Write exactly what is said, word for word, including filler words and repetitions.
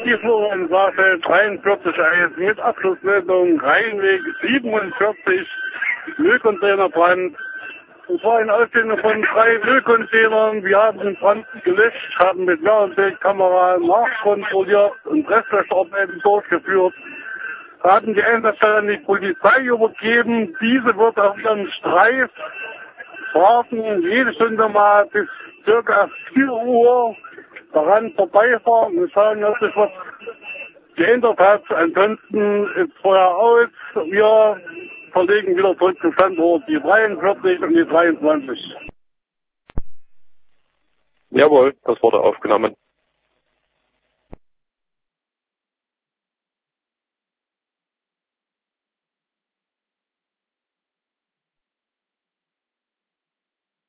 Die Florian-Saarfeld dreiundvierzig eins mit Abschlussmeldung Rheinweg siebenundvierzig, Müllcontainerbrand. Und zwar in Ausdehnung von drei Müllcontainern. Wir haben den Brand gelöscht, haben mit Wärmebildkamera nachkontrolliert und Restlöscharbeiten durchgeführt. Haben die Einsatzstelle an die Polizei übergeben. Diese wird auf ihren Streiffahrten jede Stunde mal bis circa vier Uhr daran vorbeifahren und schauen, dass sich was geändert hat. Ansonsten ist vorher aus. Wir verlegen wieder zurück zum Standort die dreiundvierzig und die dreiundzwanzig. Jawohl, das wurde aufgenommen.